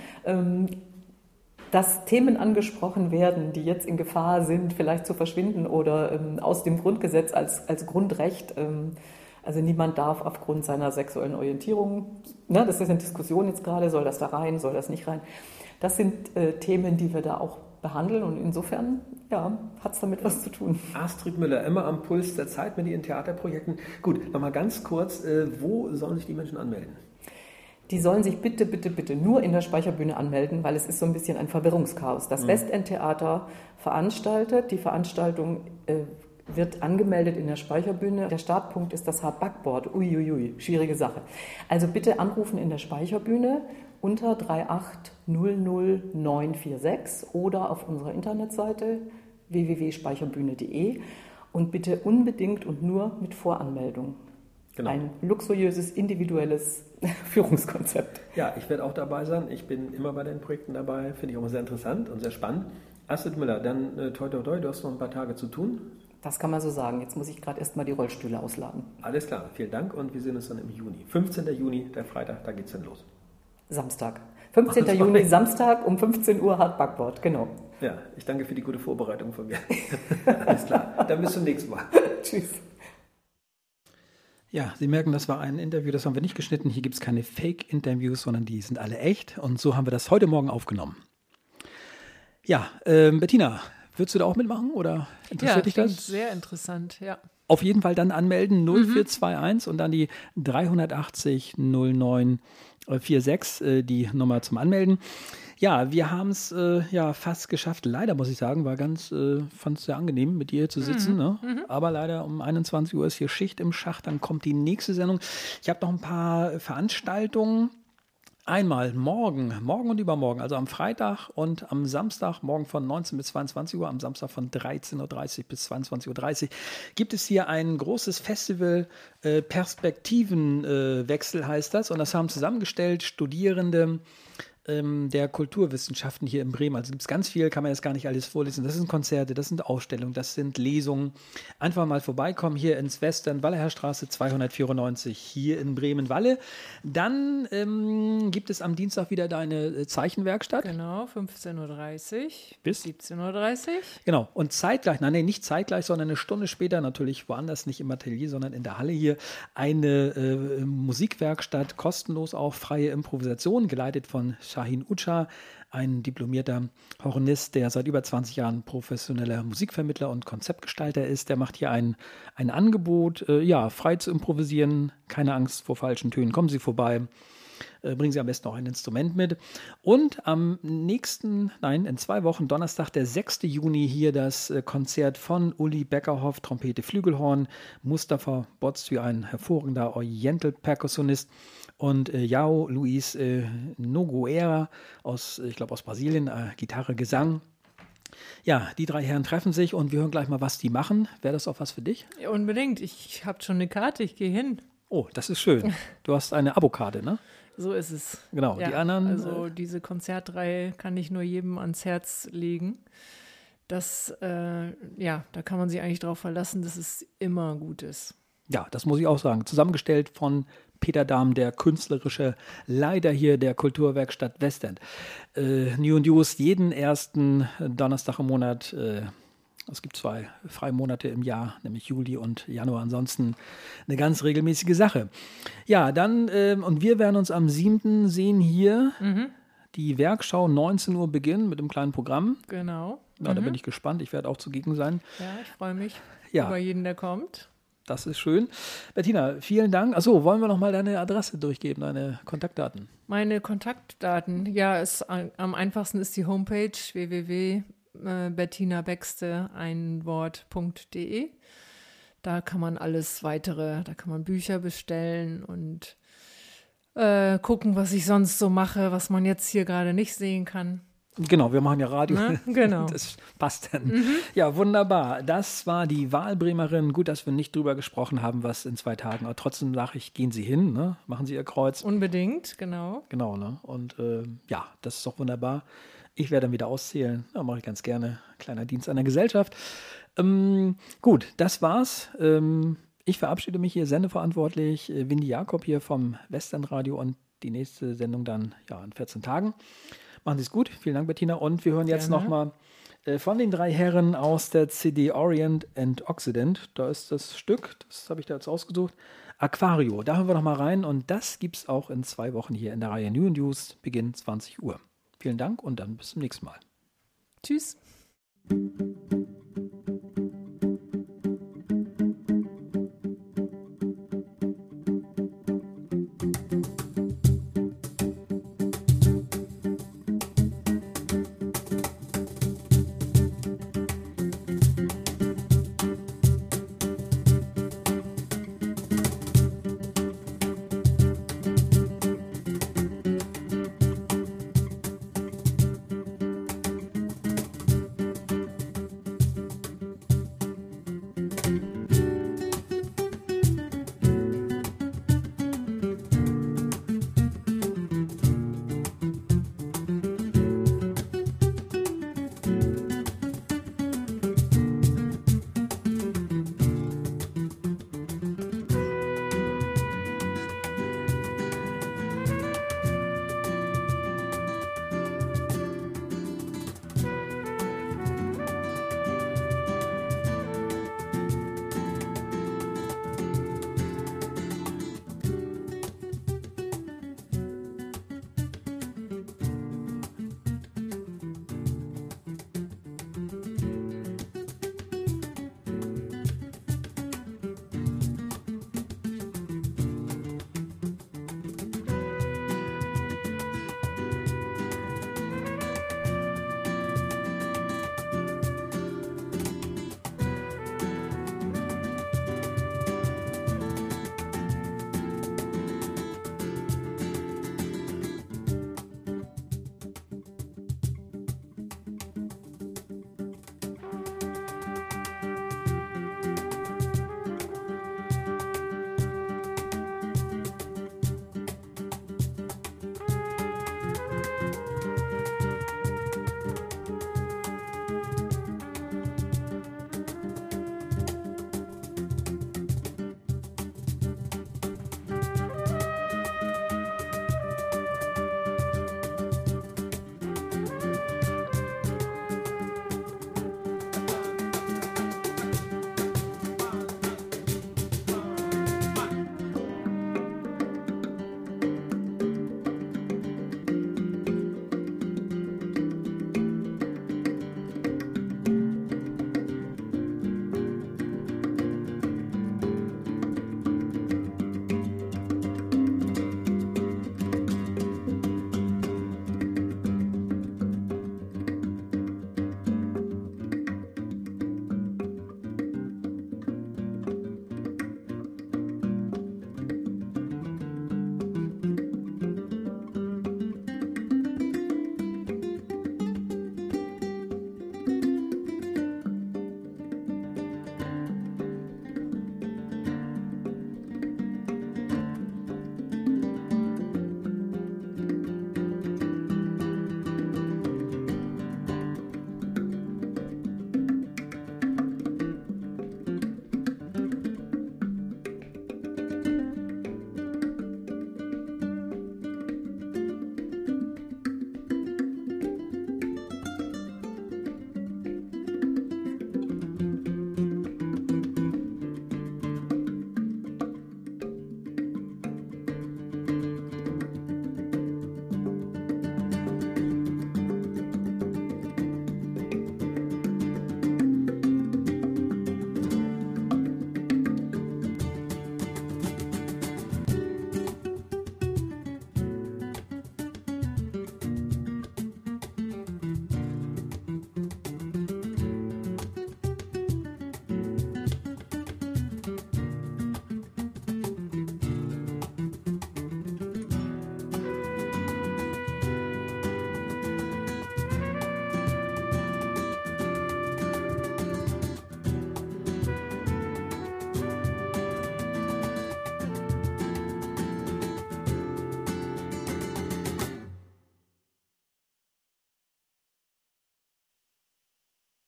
Speaker 5: Dass Themen angesprochen werden, die jetzt in Gefahr sind, vielleicht zu verschwinden oder aus dem Grundgesetz als Grundrecht, also niemand darf aufgrund seiner sexuellen Orientierung, das ist eine Diskussion jetzt gerade, soll das da rein, soll das nicht rein, das sind Themen, die wir da auch behandeln und insofern hat es damit was zu tun.
Speaker 2: Astrid Müller, immer am Puls der Zeit mit Ihren Theaterprojekten. Gut, nochmal ganz kurz, wo sollen sich die Menschen anmelden?
Speaker 5: Die sollen sich bitte nur in der Speicherbühne anmelden, weil es ist so ein bisschen ein Verwirrungschaos. Das Westend-Theater veranstaltet, die Veranstaltung wird angemeldet in der Speicherbühne. Der Startpunkt ist das Hart Backboard. Uiuiui, schwierige Sache. Also bitte anrufen in der Speicherbühne unter 3800946 oder auf unserer Internetseite www.speicherbühne.de und bitte unbedingt und nur mit Voranmeldung. Genau. Ein luxuriöses, individuelles Führungskonzept.
Speaker 2: Ja, ich werde auch dabei sein. Ich bin immer bei den Projekten dabei. Finde ich auch immer sehr interessant und sehr spannend. Astrid Müller, dann toi toi toi, du hast noch ein paar Tage zu tun.
Speaker 5: Das kann man so sagen. Jetzt muss ich gerade erst mal die Rollstühle ausladen.
Speaker 2: Alles klar, vielen Dank und wir sehen uns dann im Juni. 15. Juni, der Freitag, da geht's dann los.
Speaker 5: Samstag. 15. Juni, Samstag um 15 Uhr Hart Backboard, genau.
Speaker 2: Ja, ich danke für die gute Vorbereitung von mir. Alles klar, dann bis zum nächsten Mal.
Speaker 5: Tschüss.
Speaker 2: Ja, Sie merken, das war ein Interview, das haben wir nicht geschnitten. Hier gibt es keine Fake-Interviews, sondern die sind alle echt. Und so haben wir das heute Morgen aufgenommen. Ja, Bettina, würdest du da auch mitmachen oder interessiert dich das?
Speaker 3: Ja, sehr interessant, ja.
Speaker 2: Auf jeden Fall dann anmelden, 0421 und dann die 380 0946, die Nummer zum Anmelden. Ja, wir haben es fast geschafft. Leider muss ich sagen, fand es sehr angenehm, mit dir hier zu sitzen. Ne? Aber leider um 21 Uhr ist hier Schicht im Schacht, dann kommt die nächste Sendung. Ich habe noch ein paar Veranstaltungen. Einmal morgen und übermorgen, also am Freitag und am Samstag, morgen von 19 bis 22 Uhr, am Samstag von 13.30 Uhr bis 22.30 Uhr, gibt es hier ein großes Festival, Perspektivenwechsel heißt das. Und das haben zusammengestellt Studierende der Kulturwissenschaften hier in Bremen. Also gibt es ganz viel, kann man jetzt gar nicht alles vorlesen. Das sind Konzerte, das sind Ausstellungen, das sind Lesungen. Einfach mal vorbeikommen hier ins Westend, Walleherstraße 294 hier in Bremen-Walle. Dann gibt es am Dienstag wieder deine Zeichenwerkstatt.
Speaker 3: Genau, 15.30 Uhr
Speaker 2: bis
Speaker 3: 17.30 Uhr.
Speaker 2: Genau, und zeitgleich, nicht zeitgleich, sondern eine Stunde später, natürlich woanders, nicht im Atelier, sondern in der Halle hier, eine Musikwerkstatt, kostenlos auch, freie Improvisation, geleitet von Shahin Ucha, ein diplomierter Hornist, der seit über 20 Jahren professioneller Musikvermittler und Konzeptgestalter ist. Der macht hier ein Angebot, frei zu improvisieren, keine Angst vor falschen Tönen. Kommen Sie vorbei, bringen Sie am besten auch ein Instrument mit. Und in 2 Wochen, Donnerstag, der 6. Juni, hier das Konzert von Uli Beckerhoff, Trompete, Flügelhorn, Mustafa Boztü, ein hervorragender Oriental-Perkussionist, und Yao Luis Nogueira aus Brasilien, Gitarre, Gesang. Ja, die 3 Herren treffen sich und wir hören gleich mal, was die machen. Wäre das auch was für dich?
Speaker 3: Ja, unbedingt. Ich habe schon eine Karte, ich gehe hin.
Speaker 2: Oh, das ist schön. Du hast eine Abokarte, ne?
Speaker 3: So ist es.
Speaker 2: Genau,
Speaker 3: ja,
Speaker 2: die anderen.
Speaker 3: Also diese Konzertreihe kann ich nur jedem ans Herz legen. Da kann man sich eigentlich darauf verlassen, dass es immer gut ist.
Speaker 2: Ja, das muss ich auch sagen. Zusammengestellt von Peter Dahm, der künstlerische Leiter hier der Kulturwerkstatt Westend. New News jeden ersten Donnerstag im Monat. Es gibt 2 freie Monate im Jahr, nämlich Juli und Januar. Ansonsten eine ganz regelmäßige Sache. Ja, dann, und wir werden uns am 7. sehen hier. Die Werkschau, 19 Uhr beginnen mit einem kleinen Programm.
Speaker 3: Genau.
Speaker 2: Ja, da bin ich gespannt. Ich werde auch zugegen sein.
Speaker 3: Ja, ich freue mich
Speaker 2: Ja.
Speaker 3: über jeden, der kommt.
Speaker 2: Das ist schön. Bettina, vielen Dank. Achso, wollen wir noch mal deine Adresse durchgeben, deine Kontaktdaten?
Speaker 3: Meine Kontaktdaten, ja, am einfachsten ist die Homepage www.bettinabexte.de. Da kann man alles weitere, da kann man Bücher bestellen und gucken, was ich sonst so mache, was man jetzt hier gerade nicht sehen kann.
Speaker 2: Genau, wir machen ja Radio.
Speaker 3: Ne? Genau.
Speaker 2: Das passt dann. Ja, wunderbar. Das war die Wahlbremerin. Gut, dass wir nicht drüber gesprochen haben, was in 2 Tagen. Aber trotzdem sage ich, gehen Sie hin, ne? Machen Sie Ihr Kreuz.
Speaker 3: Unbedingt, genau.
Speaker 2: Genau, ne? Und ja, das ist doch wunderbar. Ich werde dann wieder auszählen. Ja, mache ich ganz gerne. Kleiner Dienst an der Gesellschaft. Gut, das war's. Ich verabschiede mich hier, sendeverantwortlich. Windy Jakob hier vom Westernradio und die nächste Sendung dann ja in 14 Tagen. Machen Sie es gut. Vielen Dank, Bettina. Und wir hören jetzt nochmal von den 3 Herren aus der CD Orient and Occident. Da ist das Stück, das habe ich da jetzt ausgesucht, Aquario. Da hören wir nochmal rein. Und das gibt es auch in 2 Wochen hier in der Reihe New News, Beginn 20 Uhr. Vielen Dank und dann bis zum nächsten Mal.
Speaker 3: Tschüss.